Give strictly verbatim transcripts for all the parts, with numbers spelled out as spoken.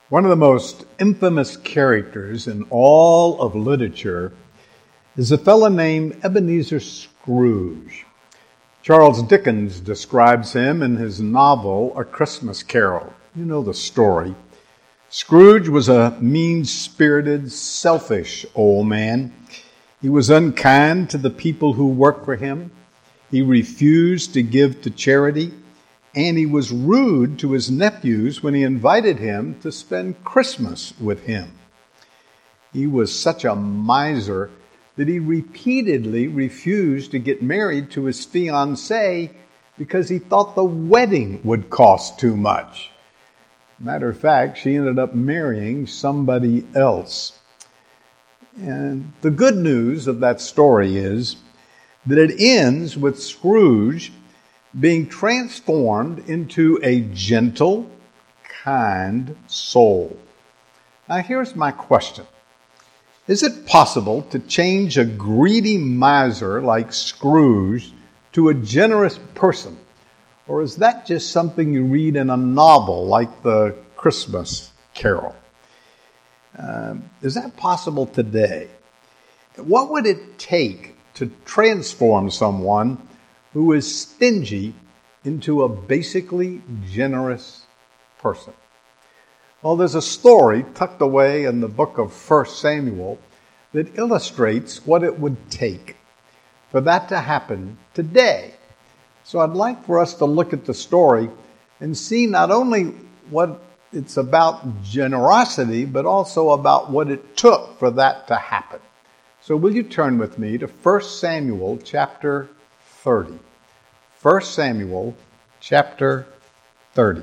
One of the most infamous characters in all of literature is a fellow named Ebenezer Scrooge. Charles Dickens describes him in his novel, A Christmas Carol. You know the story. Scrooge was a mean-spirited, selfish old man. He was unkind to the people who worked for him. He refused to give to charity. And he was rude to his nephews when he invited him to spend Christmas with him. He was such a miser that he repeatedly refused to get married to his fiancée because he thought the wedding would cost too much. Matter of fact, she ended up marrying somebody else. And the good news of that story is that it ends with Scrooge being transformed into a gentle, kind soul. Now here's my question. Is it possible to change a greedy miser like Scrooge to a generous person? Or is that just something you read in a novel like The Christmas Carol? Um, is that possible today? What would it take to transform someone who is stingy into a basically generous person? Well, there's a story tucked away in the book of First Samuel that illustrates what it would take for that to happen today. So I'd like for us to look at the story and see not only what it's about generosity, but also about what it took for that to happen. So will you turn with me to First Samuel chapter thirty. First Samuel chapter thirty.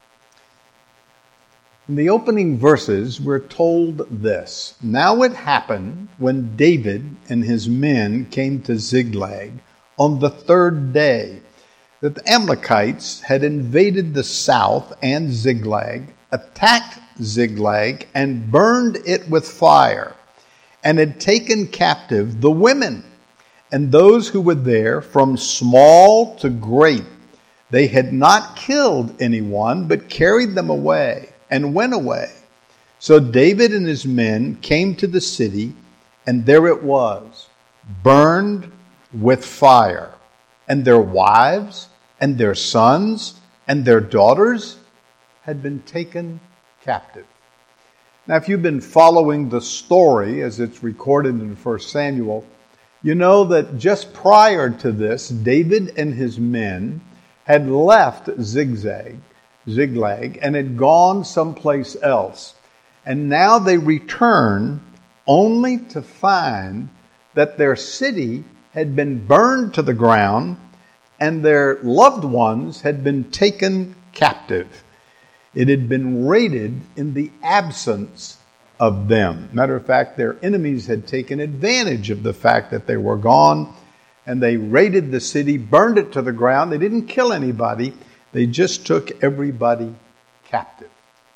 In the opening verses, we're told this. Now it happened when David and his men came to Ziklag on the third day that the Amalekites had invaded the south and Ziklag, attacked Ziklag, and burned it with fire, and had taken captive the women and those who were there, from small to great. They had not killed anyone, but carried them away and went away. So David and his men came to the city, and there it was, burned with fire. And their wives and their sons and their daughters had been taken captive. Now, if you've been following the story as it's recorded in First Samuel, you know that just prior to this, David and his men had left Zigzag, Ziklag and had gone someplace else. And now they return only to find that their city had been burned to the ground and their loved ones had been taken captive. It had been raided in the absence of them. Matter of fact, their enemies had taken advantage of the fact that they were gone, and they raided the city, burned it to the ground. They didn't kill anybody. They just took everybody captive.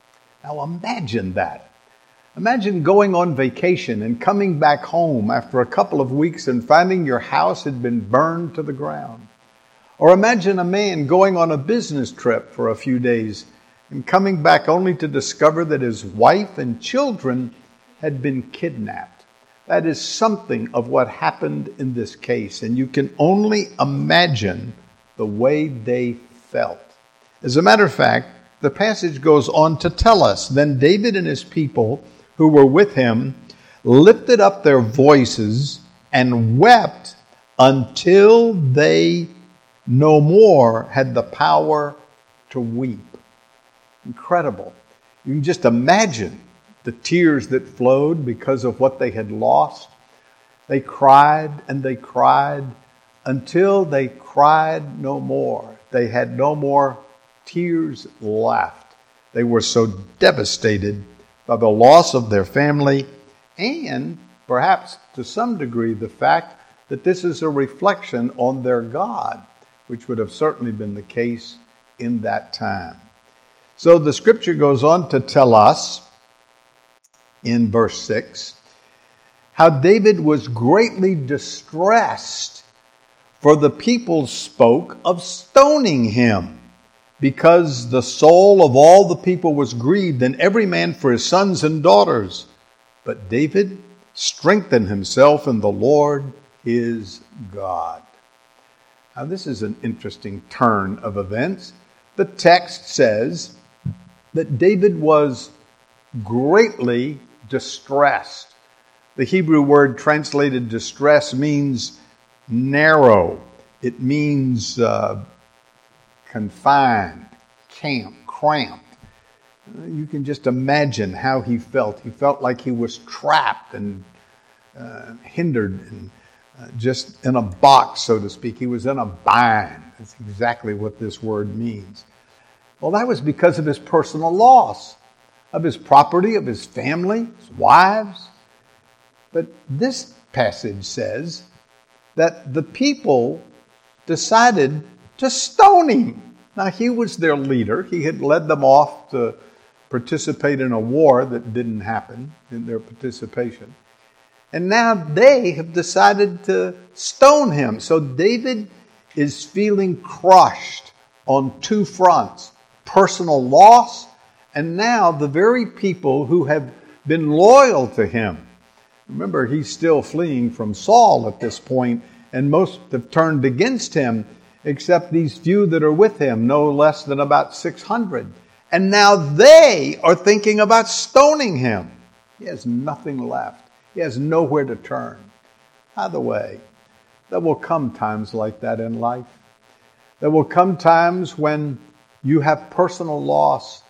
Now imagine that. Imagine going on vacation and coming back home after a couple of weeks and finding your house had been burned to the ground. Or imagine a man going on a business trip for a few days and coming back only to discover that his wife and children had been kidnapped. That is something of what happened in this case, and you can only imagine the way they felt. As a matter of fact, the passage goes on to tell us, then David and his people who were with him lifted up their voices and wept until they no more had the power to weep. Incredible. You can just imagine the tears that flowed because of what they had lost. They cried and they cried until they cried no more. They had no more tears left. They were so devastated by the loss of their family and perhaps to some degree the fact that this is a reflection on their God, which would have certainly been the case in that time. So the scripture goes on to tell us in verse six how David was greatly distressed, for the people spoke of stoning him. because the soul of all the people was grieved, and every man for his sons and daughters. But David strengthened himself in the Lord his God. Now this is an interesting turn of events. The text says that David was greatly distressed. The Hebrew word translated distress means narrow. It means uh, confined, camped, cramped. You can just imagine how he felt. He felt like he was trapped and uh, hindered and uh, just in a box, so to speak. He was in a bind. That's exactly what this word means. Well, that was because of his personal loss, of his property, of his family, his wives. But this passage says that the people decided to stone him. Now, he was their leader. He had led them off to participate in a war that didn't happen in their participation. And now they have decided to stone him. So David is feeling crushed on two fronts: personal loss, and now the very people who have been loyal to him. Remember, he's still fleeing from Saul at this point, and most have turned against him, except these few that are with him, no less than about six hundred. And now they are thinking about stoning him. He has nothing left. He has nowhere to turn. By the way, there will come times like that in life. There will come times when you have personal loss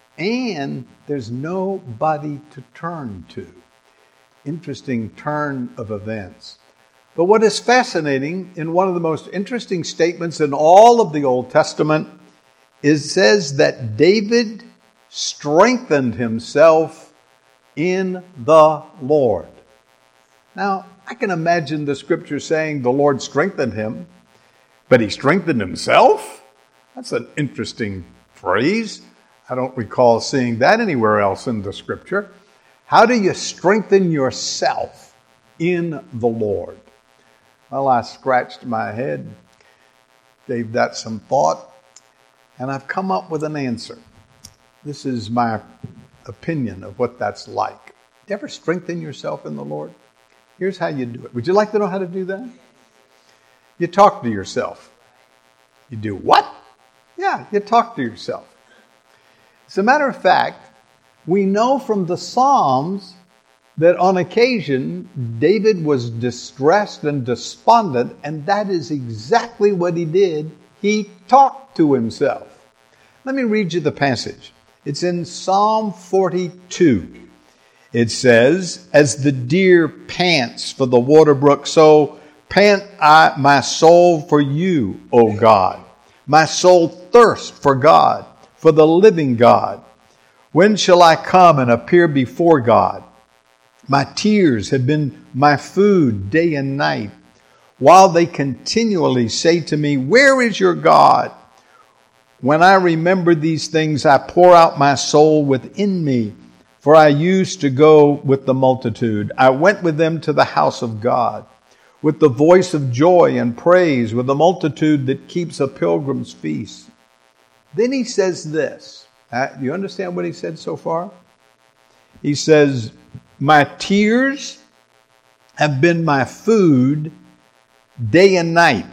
and there's nobody to turn to. Interesting turn of events. But what is fascinating, in one of the most interesting statements in all of the Old Testament, is it says that David strengthened himself in the Lord. Now, I can imagine the scripture saying the Lord strengthened him, but he strengthened himself? That's an interesting phrase. I don't recall seeing that anywhere else in the scripture. How do you strengthen yourself in the Lord? Well, I scratched my head, gave that some thought, and I've come up with an answer. This is my opinion of what that's like. Do you ever strengthen yourself in the Lord? Here's how you do it. Would you like to know how to do that? You talk to yourself. You do what? Yeah, you talk to yourself. As a matter of fact, we know from the Psalms that on occasion David was distressed and despondent, and that is exactly what he did. He talked to himself. Let me read you the passage. It's in Psalm forty-two. It says, "As the deer pants for the water brook, so pant I my soul for you, O God. My soul thirsts for God, for the living God. When shall I come and appear before God? My tears have been my food day and night, while they continually say to me, 'Where is your God?' When I remember these things, I pour out my soul within me, for I used to go with the multitude. I went with them to the house of God, with the voice of joy and praise, with the multitude that keeps a pilgrim's feast." Then he says this. Uh, do you understand what he said so far? He says, "My tears have been my food day and night."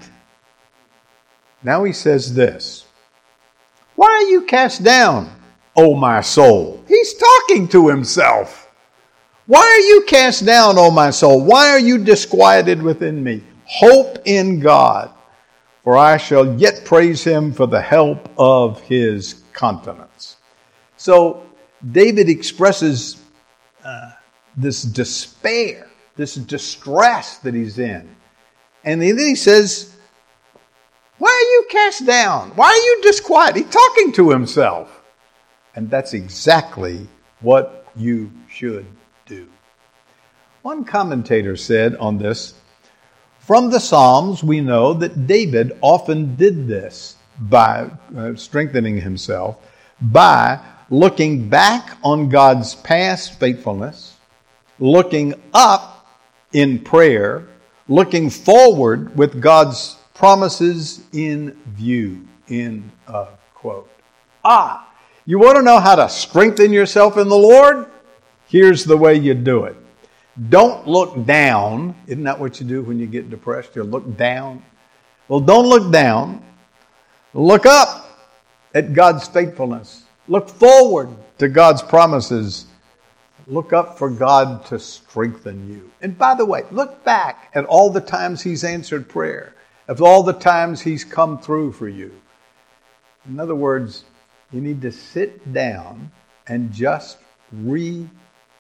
Now he says this, "Why are you cast down, O my soul?" He's talking to himself. "Why are you cast down, O my soul? Why are you disquieted within me? Hope in God, for I shall yet praise him for the help of his countenance." So David expresses uh, this despair, this distress that he's in. And then he says, "Why are you cast down? Why are you disquieted?" He's talking to himself. And that's exactly what you should do. One commentator said on this, "From the Psalms, we know that David often did this by uh, strengthening himself, by looking back on God's past faithfulness, looking up in prayer, looking forward with God's promises in view, in uh, quote. Ah, you want to know how to strengthen yourself in the Lord? Here's the way you do it. Don't look down. Isn't that what you do when you get depressed? You look down. Well, don't look down. Look up at God's faithfulness. Look forward to God's promises. Look up for God to strengthen you. And by the way, look back at all the times He's answered prayer, of all the times He's come through for you. In other words, you need to sit down and just refocus.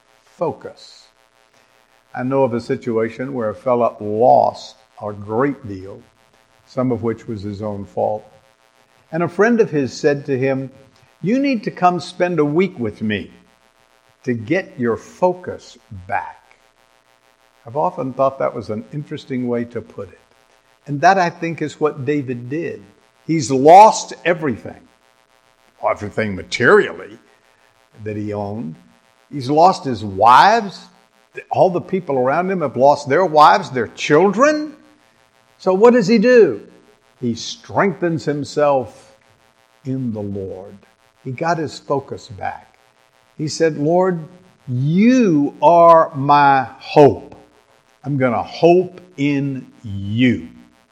I know of a situation where a fella lost a great deal, some of which was his own fault. And a friend of his said to him, "You need to come spend a week with me to get your focus back." I've often thought that was an interesting way to put it. And that, I think, is what David did. He's lost everything. Everything materially that he owned. He's lost his wives. All the people around him have lost their wives, their children. So what does he do? He strengthens himself in the Lord. He got his focus back. He said, "Lord, you are my hope. I'm going to hope in you."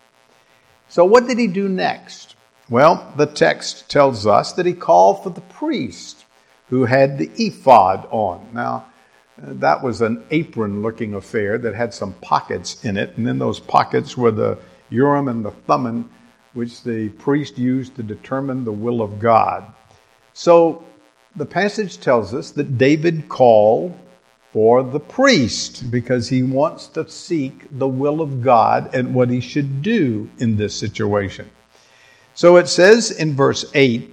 So what did he do next? Well, the text tells us that he called for the priest who had the ephod on. Now, that was an apron-looking affair that had some pockets in it, and in those pockets were the Urim and the Thummim, which the priest used to determine the will of God. So the passage tells us that David called for the priest because he wants to seek the will of God and what he should do in this situation. So it says in verse eight,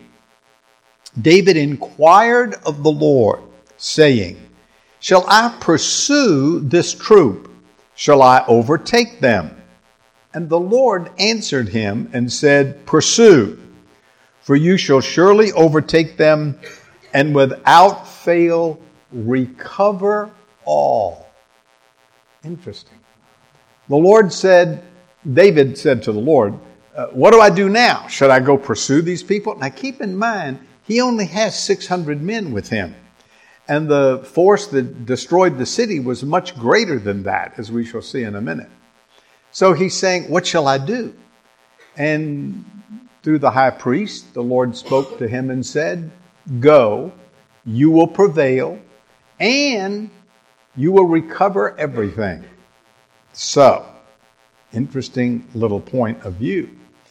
David inquired of the Lord, saying, "Shall I pursue this troop? Shall I overtake them?" And the Lord answered him and said, "Pursue, for you shall surely overtake them, and without fail recover all." Interesting. The Lord said, David said to the Lord, uh, "What do I do now? Should I go pursue these people?" Now keep in mind, he only has six hundred men with him. And the force that destroyed the city was much greater than that, as we shall see in a minute. So he's saying, "What shall I do?" And through the high priest, the Lord spoke to him and said, "Go, you will prevail, and you will recover everything." So, interesting little point of view.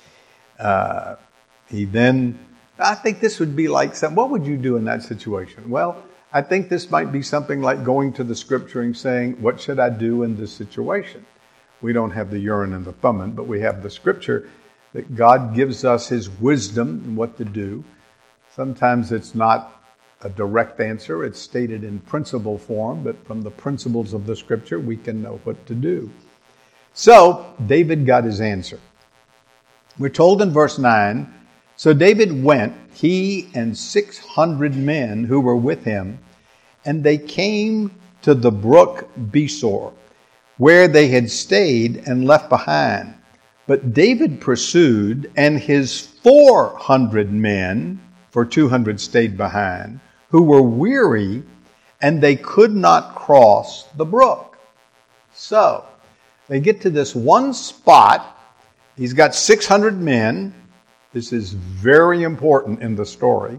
Uh, he then, I think this would be like, some, what would you do in that situation? Well, I think this might be something like going to the scripture and saying, "What should I do in this situation?" We don't have the Urim and the Thummim, but we have the scripture that God gives us His wisdom in what to do. Sometimes it's not a direct answer. It's stated in principle form, but from the principles of the scripture, we can know what to do. So David got his answer. We're told in verse nine, "So David went, he and six hundred men who were with him, and they came to the brook Besor, where they had stayed and left behind. But David pursued, and his four hundred men, for two hundred stayed behind, who were weary, and they could not cross the brook." So they get to this one spot. He's got six hundred men. This is very important in the story.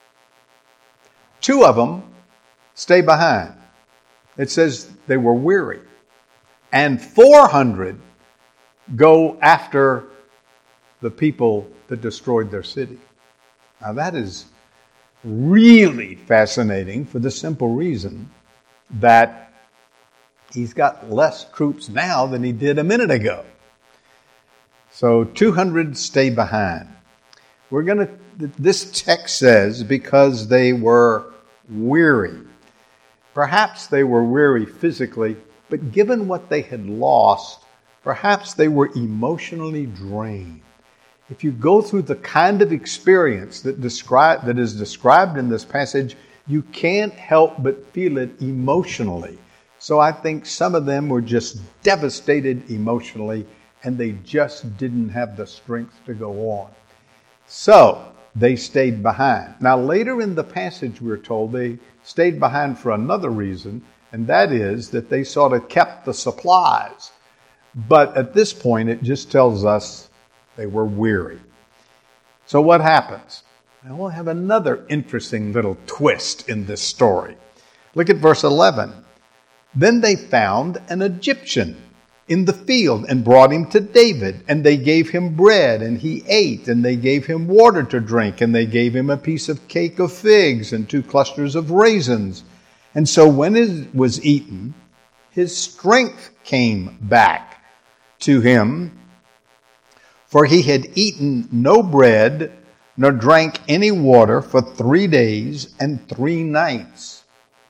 Two of them stay behind. It says they were weary. And four hundred go after the people that destroyed their city. Now that is really fascinating for the simple reason that he's got less troops now than he did a minute ago. So two hundred stay behind. We're going to, this text says, because they were weary. Perhaps they were weary physically, but given what they had lost, perhaps they were emotionally drained. If you go through the kind of experience that describe, that is described in this passage, you can't help but feel it emotionally. So I think some of them were just devastated emotionally, and they just didn't have the strength to go on. So they stayed behind. Now, later in the passage, we're told they stayed behind for another reason, and that is that they sort of kept the supplies. But at this point, it just tells us they were weary. So what happens? Now we'll have another interesting little twist in this story. Look at verse eleven. Then they found an Egyptian in the field and brought him to David, and they gave him bread, and he ate, and they gave him water to drink, and they gave him a piece of cake of figs and two clusters of raisins. And so when it was eaten, his strength came back to him, for he had eaten no bread, nor drank any water for three days and three nights.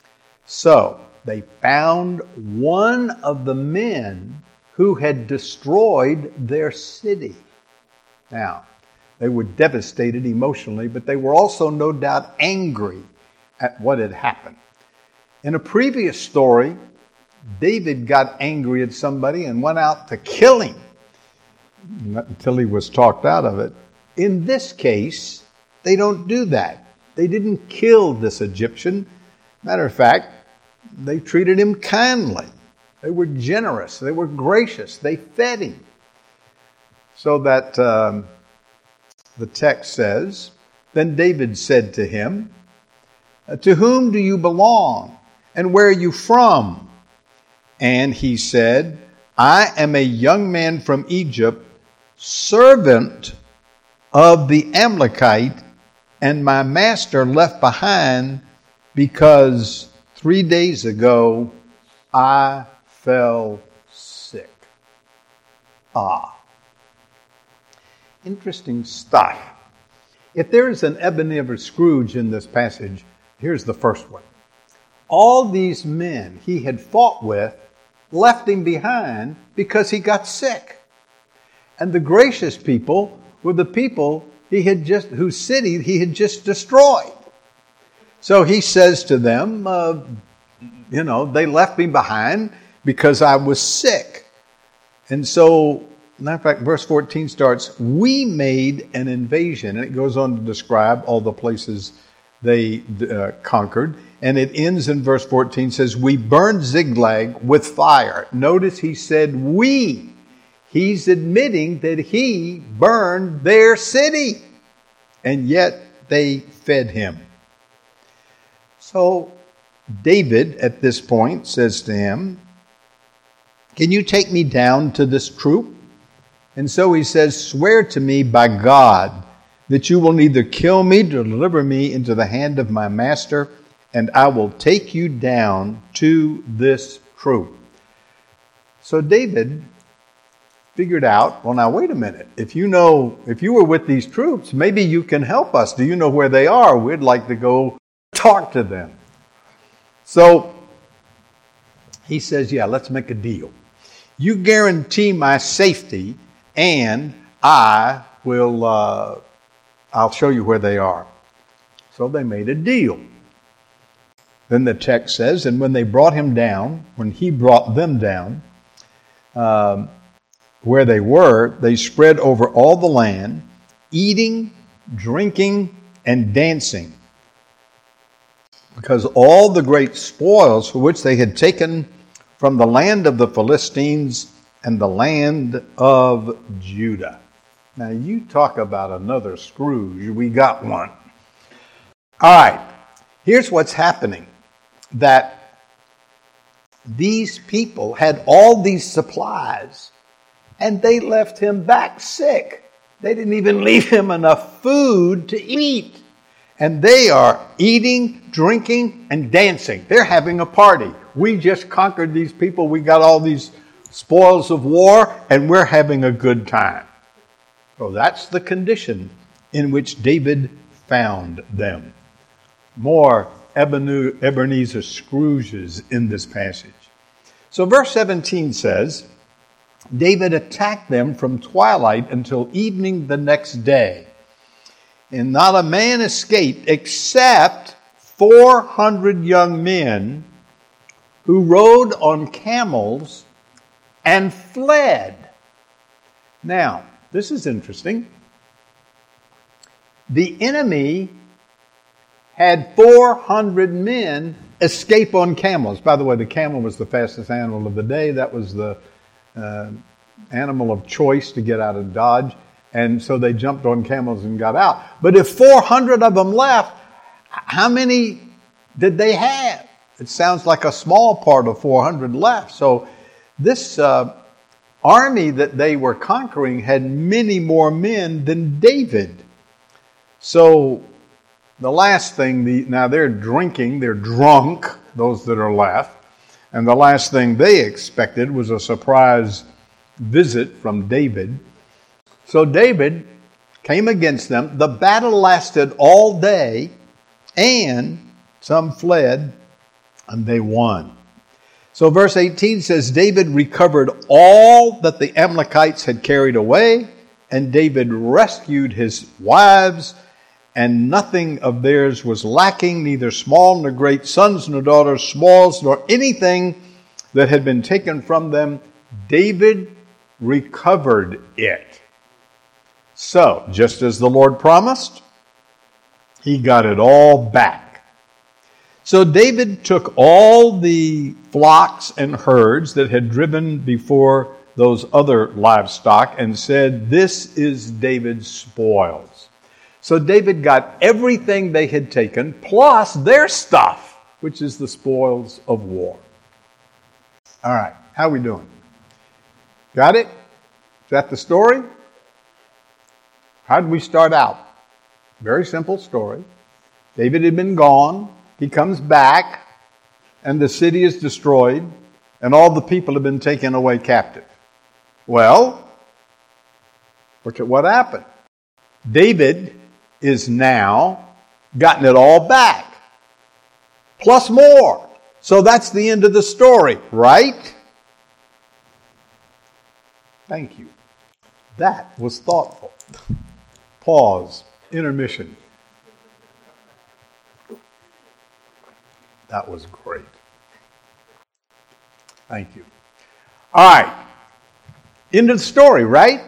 So they found one of the men who had destroyed their city. Now, they were devastated emotionally, but they were also no doubt angry at what had happened. In a previous story, David got angry at somebody and went out to kill him, not until he was talked out of it. In this case, they don't do that. They didn't kill this Egyptian. Matter of fact, they treated him kindly. They were generous. They were gracious. They fed him. So that um, the text says, then David said to him, to whom do you belong? And where are you from? And he said, I am a young man from Egypt, servant of the Amalekite, and my master left behind because three days ago I fell sick. Ah. Interesting stuff. If there is an Ebenezer Scrooge in this passage, here's the first one. All these men he had fought with left him behind because he got sick. And the gracious people were the people he had just, whose city he had just destroyed. So he says to them, uh, you know, they left me behind because I was sick. And so, matter of fact, verse fourteen starts, we made an invasion. And it goes on to describe all the places they uh, conquered. And it ends in verse fourteen, says, we burned Ziklag with fire. Notice he said we. He's admitting that he burned their city. And yet they fed him. So David at this point says to him, can you take me down to this troop? And so he says, swear to me by God that you will neither kill me nor deliver me into the hand of my master, and I will take you down to this troop. So David figured out, well, now wait a minute. If you know, if you were with these troops, maybe you can help us. Do you know where they are? We'd like to go talk to them. So he says, yeah, let's make a deal. You guarantee my safety, and I will, uh, I'll show you where they are. So they made a deal. Then the text says, and when they brought him down, when he brought them down, um, where they were, they spread over all the land, eating, drinking, and dancing. Because all the great spoils for which they had taken from the land of the Philistines and the land of Judah. Now you talk about another Scrooge. We got one. All right. Here's what's happening. That these people had all these supplies and they left him back sick. They didn't even leave him enough food to eat. And they are eating, drinking, and dancing. They're having a party. We just conquered these people. We got all these spoils of war, and we're having a good time. So that's the condition in which David found them. More Ebenezer Scrooges in this passage. So verse seventeen says, David attacked them from twilight until evening the next day. And not a man escaped except four hundred young men who rode on camels and fled. Now, this is interesting. the enemy had four hundred men escape on camels. By the way, the camel was the fastest animal of the day. That was the uh, animal of choice to get out of Dodge. And so they jumped on camels and got out. But if four hundred of them left, how many did they have? It sounds like a small part of four hundred left. So this uh, army that they were conquering had many more men than David. So the last thing, the, now they're drinking, they're drunk, those that are left. And the last thing they expected was a surprise visit from David. So David came against them. The battle lasted all day, and some fled, and they won. So verse eighteen says, David recovered all that the Amalekites had carried away, and David rescued his wives, and nothing of theirs was lacking, neither small nor great, sons nor daughters, smalls nor anything that had been taken from them. David recovered it. So, just as the Lord promised, he got it all back. So David took all the flocks and herds that had driven before those other livestock and said, this is David's spoils. So David got everything they had taken, plus their stuff, which is the spoils of war. All right, how are we doing? Got it? Is that the story? How did we start out? Very simple story. David had been gone. He comes back, and the city is destroyed, and all the people have been taken away captive. Well, look at what happened. David is now gotten it all back, plus more. So that's the end of the story, right? Thank you. That was thoughtful. Pause. Intermission. That was great. Thank you. All right. End of the story, right?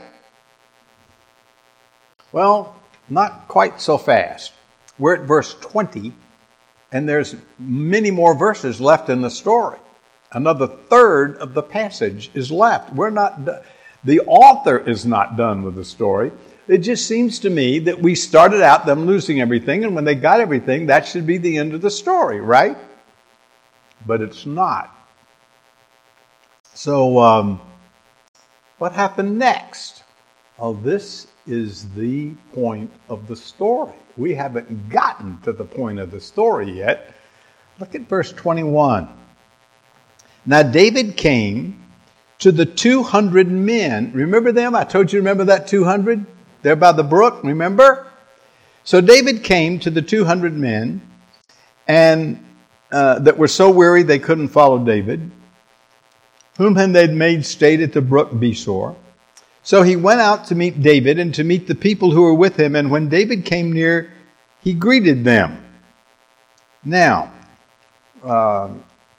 Well, not quite so fast. We're at verse twenty, and there's many more verses left in the story. Another third of the passage is left. We're not do- the author is not done with the story. It just seems to me that we started out them losing everything, and when they got everything, that should be the end of the story, right? But it's not. So, um, what happened next? Oh, this is the point of the story. We haven't gotten to the point of the story yet. Look at verse twenty-one. Now David came to the two hundred men. Remember them? I told you, remember that two hundred? They're by the brook, remember? So David came to the two hundred men and uh, that were so weary they couldn't follow David, whom they'd made stay at the brook Besor. So he went out to meet David and to meet the people who were with him. And when David came near, he greeted them. Now, uh,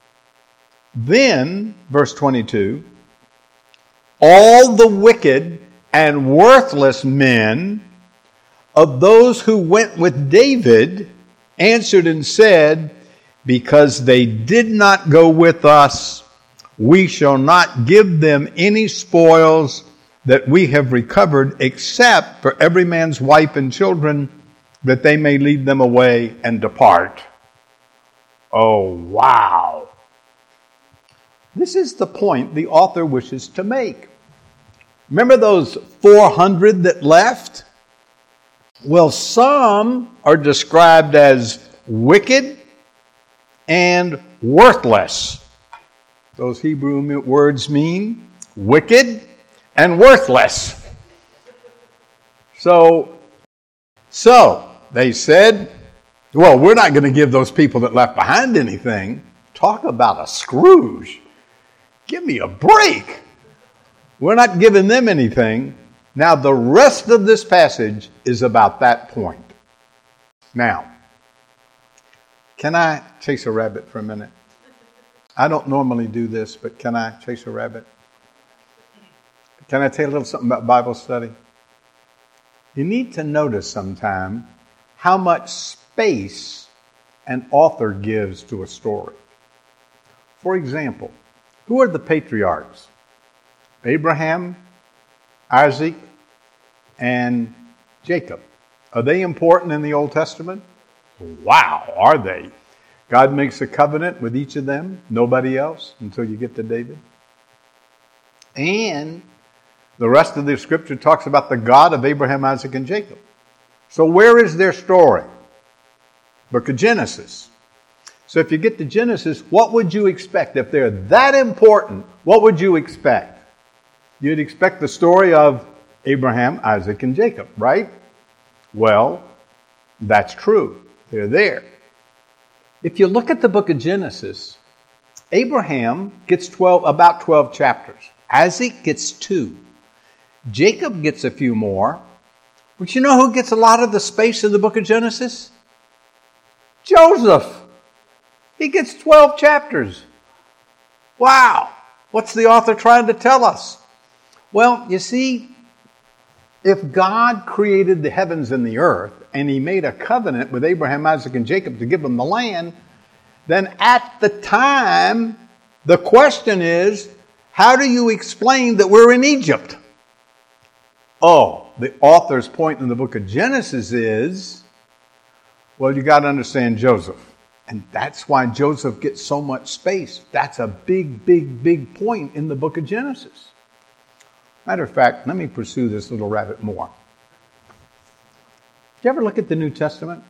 then, verse twenty-two, all the wicked and worthless men of those who went with David answered and said, because they did not go with us, we shall not give them any spoils that we have recovered, except for every man's wife and children, that they may lead them away and depart. Oh, wow. This is the point the author wishes to make. Remember those four hundred that left? Well, some are described as wicked and worthless. Those Hebrew words mean wicked and worthless. So, so they said, well, we're not going to give those people that left behind anything. Talk about a Scrooge. Give me a break. We're not giving them anything. Now, the rest of this passage is about that point. Now, can I chase a rabbit for a minute? I don't normally do this, but can I chase a rabbit? Can I tell you a little something about Bible study? You need to notice sometime how much space an author gives to a story. For example, who are the patriarchs? Abraham, Isaac, and Jacob. Are they important in the Old Testament? Wow, are they? God makes a covenant with each of them, nobody else, until you get to David. And the rest of the scripture talks about the God of Abraham, Isaac, and Jacob. So where is their story? Book of Genesis. So if you get to Genesis, what would you expect? If they're that important, what would you expect? You'd expect the story of Abraham, Isaac, and Jacob, right? Well, that's true. They're there. If you look at the book of Genesis, Abraham gets twelve, about twelve chapters. Isaac gets two. Jacob gets a few more. But you know who gets a lot of the space in the book of Genesis? Joseph. He gets twelve chapters. Wow. What's the author trying to tell us? Well, you see, if God created the heavens and the earth, and he made a covenant with Abraham, Isaac, and Jacob to give them the land, then at the time, the question is, how do you explain that we're in Egypt? Oh, the author's point in the book of Genesis is, well, you got to understand Joseph. And that's why Joseph gets so much space. That's a big, big, big point in the book of Genesis. Matter of fact, let me pursue this little rabbit more. Did you ever look at the New Testament?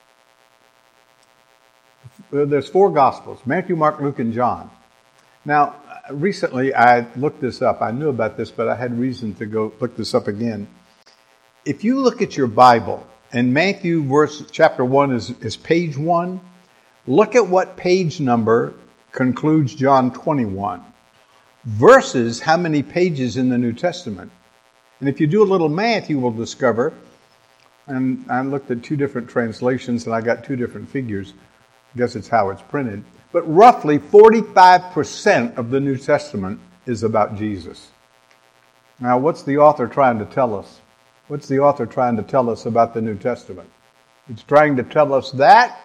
There's four Gospels, Matthew, Mark, Luke, and John. Now, recently I looked this up. I knew about this, but I had reason to go look this up again. If you look at your Bible, and Matthew verse chapter one is, is page one, look at what page number concludes John twenty-one. Versus how many pages in the New Testament. And if you do a little math, you will discover, and I looked at two different translations and I got two different figures. I guess it's how it's printed. But roughly forty-five percent of the New Testament is about Jesus. Now, what's the author trying to tell us? What's the author trying to tell us about the New Testament? It's trying to tell us that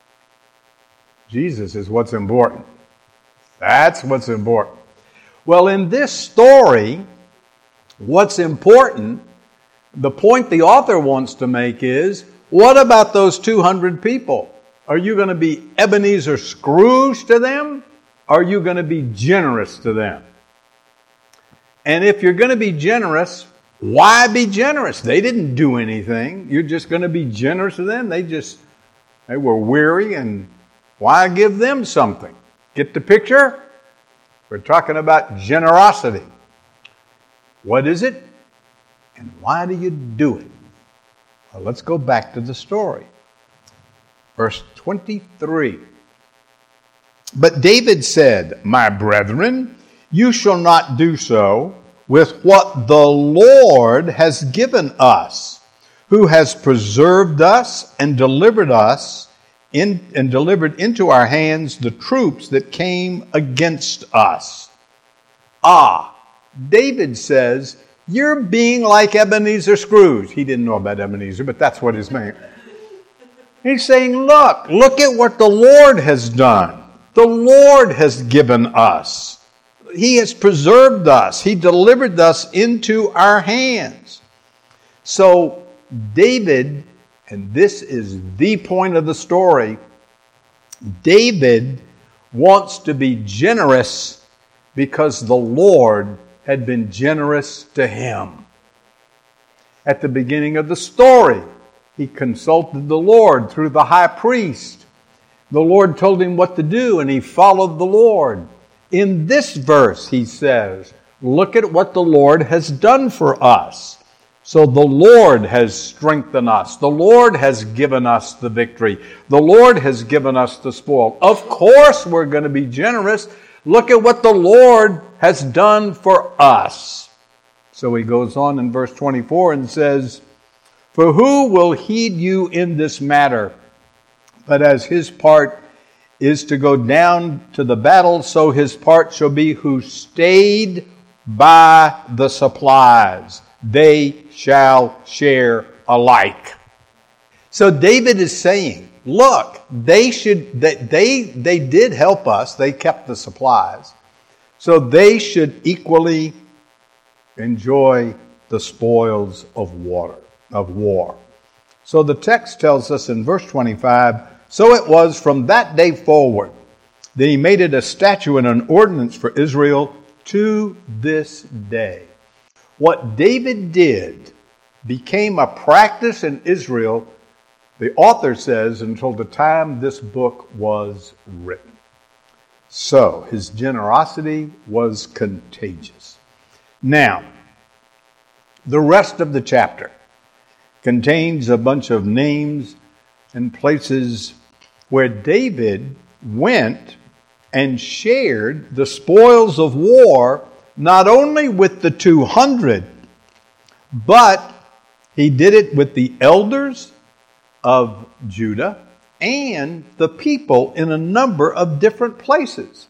Jesus is what's important. That's what's important. Well, in this story, what's important, the point the author wants to make is, what about those two hundred people? Are you going to be Ebenezer Scrooge to them? Or are you going to be generous to them? And if you're going to be generous, why be generous? They didn't do anything. You're just going to be generous to them. They just, they were weary, and why give them something? Get the picture? We're talking about generosity. What is it? And why do you do it? Well, let's go back to the story. Verse twenty-three. But David said, my brethren, you shall not do so with what the Lord has given us, who has preserved us and delivered us In, and delivered into our hands the troops that came against us. Ah, David says, you're being like Ebenezer Scrooge. He didn't know about Ebenezer, but that's what his name. He's saying, look, look at what the Lord has done. The Lord has given us. He has preserved us. He delivered us into our hands. So David, and this is the point of the story, David wants to be generous because the Lord had been generous to him. At the beginning of the story, he consulted the Lord through the high priest. The Lord told him what to do, and he followed the Lord. In this verse, he says, look at what the Lord has done for us. So the Lord has strengthened us. The Lord has given us the victory. The Lord has given us the spoil. Of course we're going to be generous. Look at what the Lord has done for us. So he goes on in verse twenty-four and says, for who will heed you in this matter? But as his part is to go down to the battle, so his part shall be who stayed by the supplies. They shall share alike. So David is saying, look, they should they, they they did help us. They kept the supplies. So they should equally enjoy the spoils of water, of war. So the text tells us in verse twenty-five, so it was from that day forward that he made it a statute and an ordinance for Israel to this day. What David did became a practice in Israel, the author says, until the time this book was written. So his generosity was contagious. Now, the rest of the chapter contains a bunch of names and places where David went and shared the spoils of war, not only with the two hundred, but he did it with the elders of Judah and the people in a number of different places.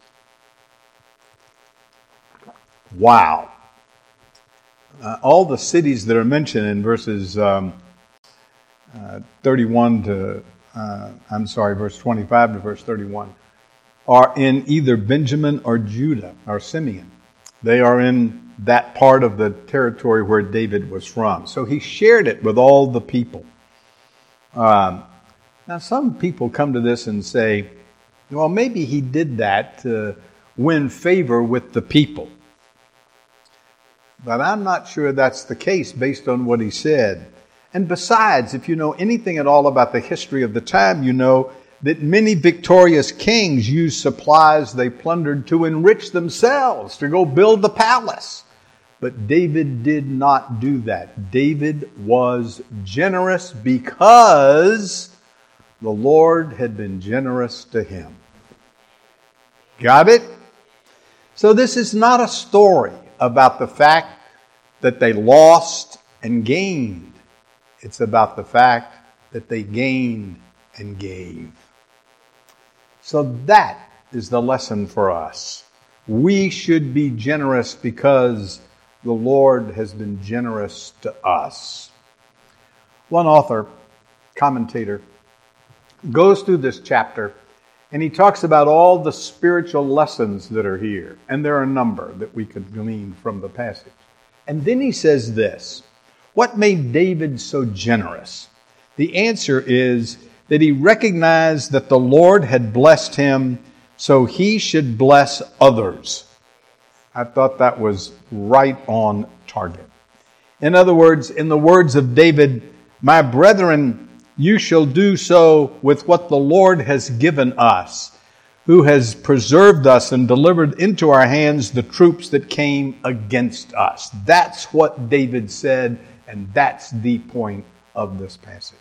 Wow. Uh, all the cities that are mentioned in verses um, uh, thirty-one to, uh, I'm sorry, verse twenty-five to verse thirty-one, are in either Benjamin or Judah or Simeon. They are in that part of the territory where David was from. So he shared it with all the people. Um, now some people come to this and say, well, maybe he did that to win favor with the people. But I'm not sure that's the case based on what he said. And besides, if you know anything at all about the history of the time, you know that many victorious kings used supplies they plundered to enrich themselves, to go build the palace. But David did not do that. David was generous because the Lord had been generous to him. Got it? So this is not a story about the fact that they lost and gained. It's about the fact that they gained and gave. So that is the lesson for us. We should be generous because the Lord has been generous to us. One author, commentator, goes through this chapter and he talks about all the spiritual lessons that are here. And there are a number that we could glean from the passage. And then he says this, what made David so generous? The answer is that he recognized that the Lord had blessed him, so he should bless others. I thought that was right on target. In other words, in the words of David, my brethren, you shall do so with what the Lord has given us, who has preserved us and delivered into our hands the troops that came against us. That's what David said, and that's the point of this passage.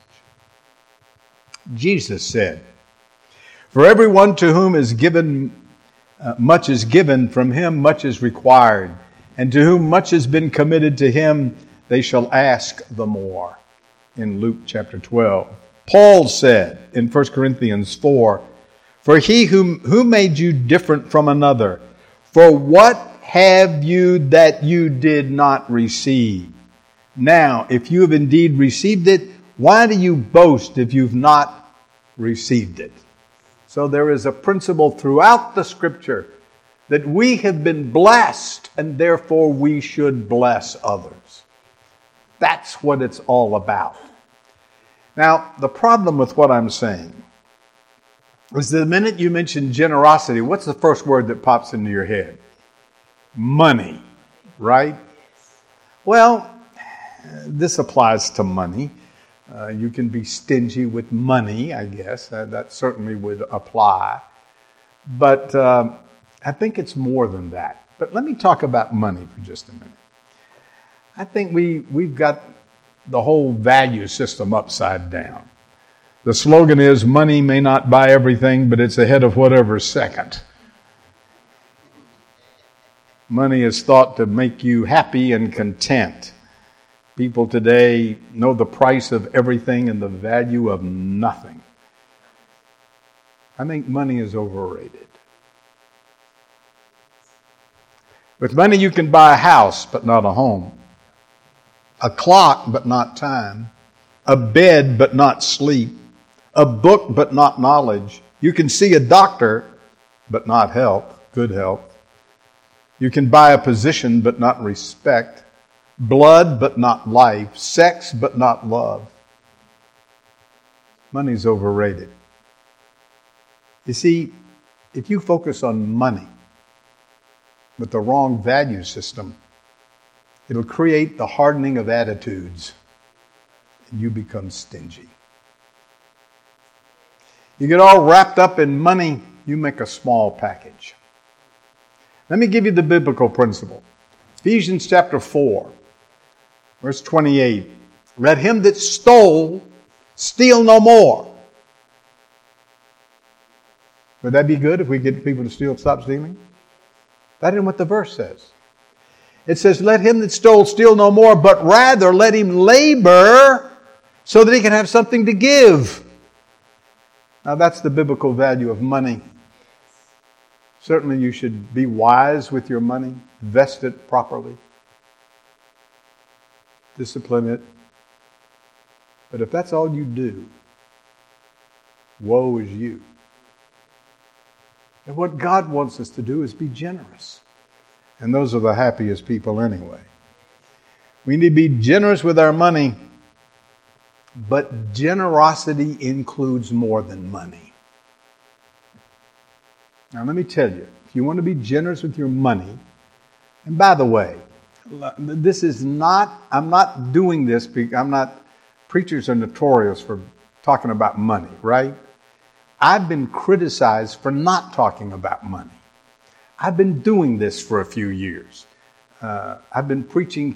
Jesus said, for everyone to whom is given, uh, much is given, from him much is required. And to whom much has been committed to him, they shall ask the more. In Luke chapter twelve. Paul said in First Corinthians four, for he who, who made you different from another, for what have you that you did not receive? Now, if you have indeed received it, why do you boast if you've not received it? So there is a principle throughout the Scripture that we have been blessed and therefore we should bless others. That's what it's all about. Now, the problem with what I'm saying is the minute you mention generosity, what's the first word that pops into your head? Money, right? Well, this applies to money. Uh, you can be stingy with money, I guess. Uh, that certainly would apply. But uh, I think it's more than that. But let me talk about money for just a minute. I think we, we've got the whole value system upside down. The slogan is, money may not buy everything, but it's ahead of whatever's second. Money is thought to make you happy and content. People today know the price of everything and the value of nothing. I think money is overrated. With money you can buy a house, but not a home. A clock, but not time. a bed but not sleep, a book but not knowledge. You can see a doctor but not health, good health. You can buy a position but not respect, blood but not life, sex but not love. Money's overrated. You see, if you focus on money with the wrong value system, it'll create the hardening of attitudes, and you become stingy. You get all wrapped up in money, you make a small package. Let me give you the biblical principle. Ephesians chapter four, verse twenty-eight. Let him that stole steal no more. Would that be good if we get people to steal, stop stealing? That isn't what the verse says. It says, let him that stole steal no more, but rather let him labor so that he can have something to give. Now that's the biblical value of money. Certainly you should be wise with your money, invest it properly, discipline it. But if that's all you do, woe is you. And what God wants us to do is be generous. And those are the happiest people anyway. We need to be generous with our money, but generosity includes more than money. Now let me tell you, if you want to be generous with your money, and by the way, this is not, I'm not doing this because I'm not, preachers are notorious for talking about money, right? I've been criticized for not talking about money. I've been doing this for a few years. Uh, I've been preaching,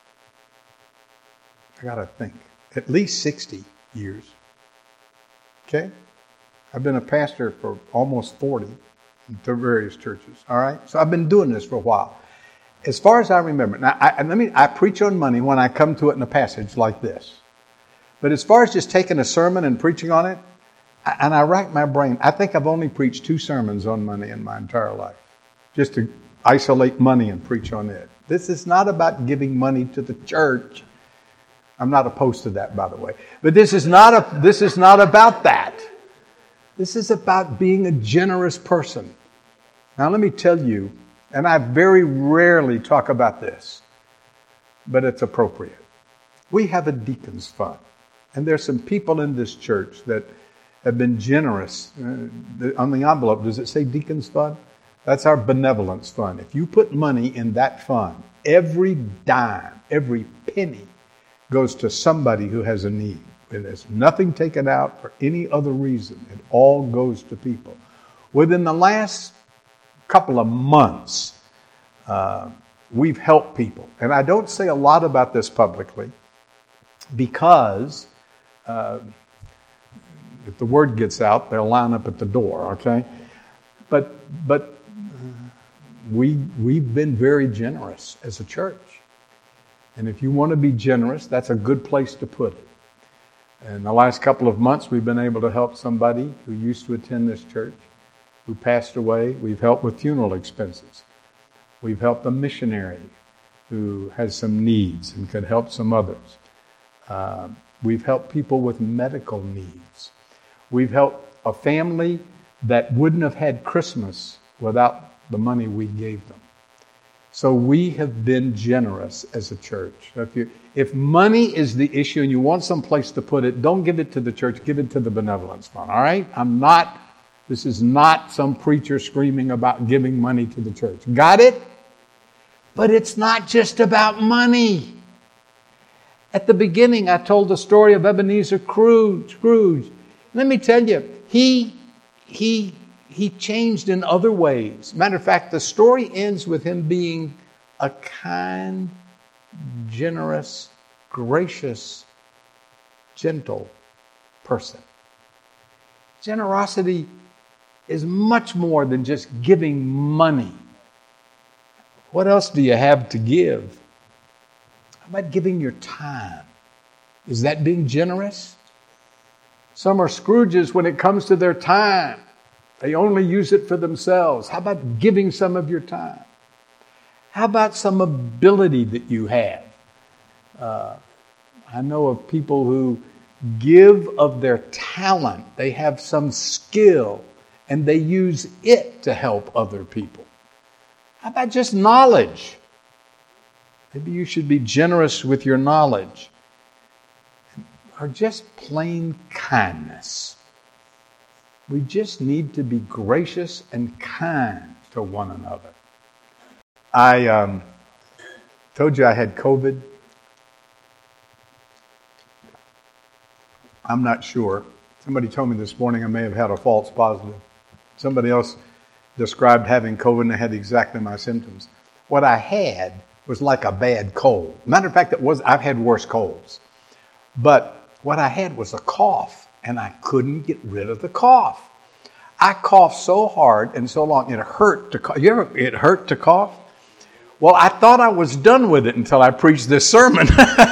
I got to think, at least sixty years. Okay? I've been a pastor for almost forty in various churches. All right? So I've been doing this for a while. As far as I remember, now I, let me, I preach on money when I come to it in a passage like this. But as far as just taking a sermon and preaching on it, and I rack my brain, I think I've only preached two sermons on money in my entire life. Just to isolate money and preach on it. This is not about giving money to the church. I'm not opposed to that, by the way. But this is not a, this is not about that. This is about being a generous person. Now let me tell you, and I very rarely talk about this, but it's appropriate. We have a deacons fund. And there's some people in this church that have been generous. Uh, on the envelope, does it say deacons fund? That's our benevolence fund. If you put money in that fund, every dime, every penny goes to somebody who has a need. There's nothing taken out for any other reason. It all goes to people. Within the last couple of months, uh, we've helped people. And I don't say a lot about this publicly because uh, if the word gets out, they'll line up at the door, okay? But but we, we've been very generous as a church. And if you want to be generous, that's a good place to put it. In the last couple of months, we've been able to help somebody who used to attend this church, who passed away. We've helped with funeral expenses. We've helped a missionary who has some needs and could help some others. Uh, we've helped people with medical needs. We've helped a family that wouldn't have had Christmas without the money we gave them. So we have been generous as a church. If you, if money is the issue and you want some place to put it, don't give it to the church, give it to the benevolence fund, all right? I'm not, this is not some preacher screaming about giving money to the church. Got it? But it's not just about money. At the beginning, I told the story of Ebenezer Scrooge. Let me tell you, he, he, he changed in other ways. Matter of fact, the story ends with him being a kind, generous, gracious, gentle person. Generosity is much more than just giving money. What else do you have to give? How about giving your time? Is that being generous? Some are Scrooges when it comes to their time. They only use it for themselves. How about giving some of your time? How about some ability that you have? Uh, I know of people who give of their talent. They have some skill, and they use it to help other people. How about just knowledge? Maybe you should be generous with your knowledge. Or just plain kindness. We just need to be gracious and kind to one another. I um, told you I had COVID. I'm not sure. Somebody told me this morning I may have had a false positive. Somebody else described having COVID and they had exactly my symptoms. What I had was like a bad cold. Matter of fact, it was. I've had worse colds. But what I had was a cough, and I couldn't get rid of the cough. I coughed so hard and so long, it hurt to cough. You ever, it hurt to cough? Well, I thought I was done with it until I preached this sermon.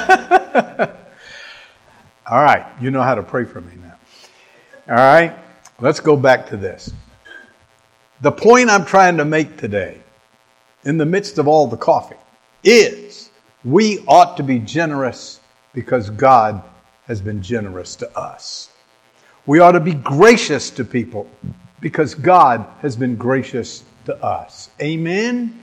All right, you know how to pray for me now. All right, let's go back to this. The point I'm trying to make today, in the midst of all the coughing, is we ought to be generous because God has been generous to us. We ought to be gracious to people because God has been gracious to us. Amen?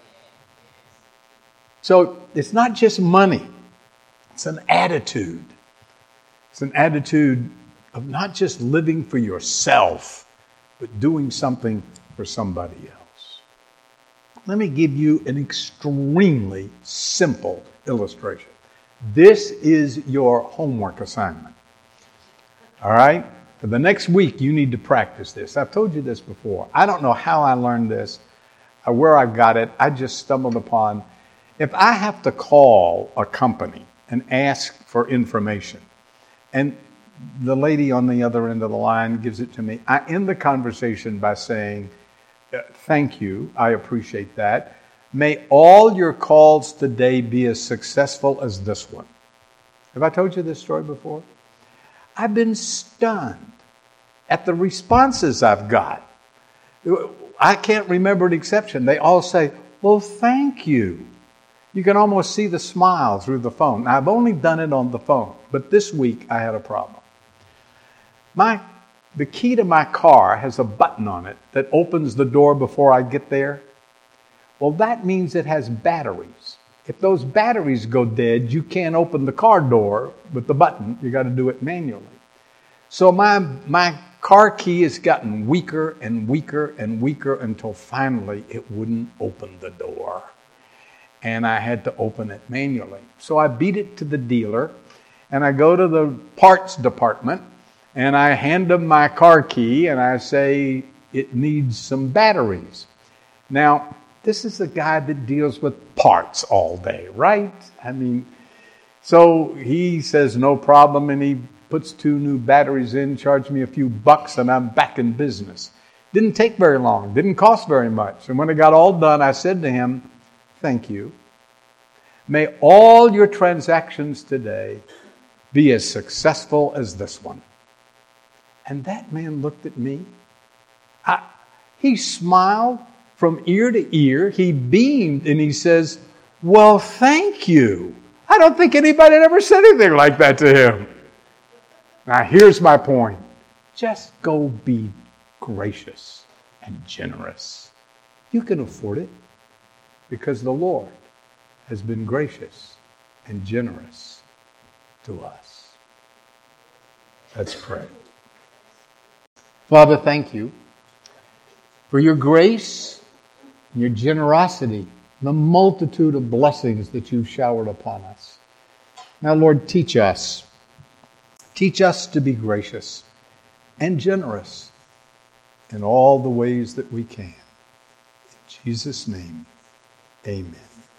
So it's not just money. It's an attitude. It's an attitude of not just living for yourself, but doing something for somebody else. Let me give you an extremely simple illustration. This is your homework assignment. All right? For the next week, you need to practice this. I've told you this before. I don't know how I learned this, or where I got it. I just stumbled upon. If I have to call a company and ask for information, and the lady on the other end of the line gives it to me, I end the conversation by saying, thank you, I appreciate that. May all your calls today be as successful as this one. Have I told you this story before? I've been stunned at the responses I've got. I can't remember an exception. They all say, well, thank you. You can almost see the smile through the phone. Now, I've only done it on the phone, but this week I had a problem. My, the key to my car has a button on it that opens the door before I get there. Well, that means it has batteries. If those batteries go dead, you can't open the car door with the button. You got to do it manually. So my my car key has gotten weaker and weaker and weaker until finally it wouldn't open the door. And I had to open it manually. So I beat it to the dealer, and I go to the parts department, and I hand them my car key, and I say, it needs some batteries. Now, this is a guy that deals with parts all day, right? I mean, so he says, no problem, and he puts two new batteries in, charged me a few bucks, and I'm back in business. Didn't take very long, didn't cost very much. And when it got all done, I said to him, thank you. May all your transactions today be as successful as this one. And that man looked at me. I, he smiled from ear to ear. He beamed and he says, well, thank you. I don't think anybody had ever said anything like that to him. Now, here's my point. Just go be gracious and generous. You can afford it because the Lord has been gracious and generous to us. Let's pray. Father, thank you for your grace and your generosity, the multitude of blessings that you've showered upon us. Now, Lord, teach us. Teach us to be gracious and generous in all the ways that we can. In Jesus' name, amen.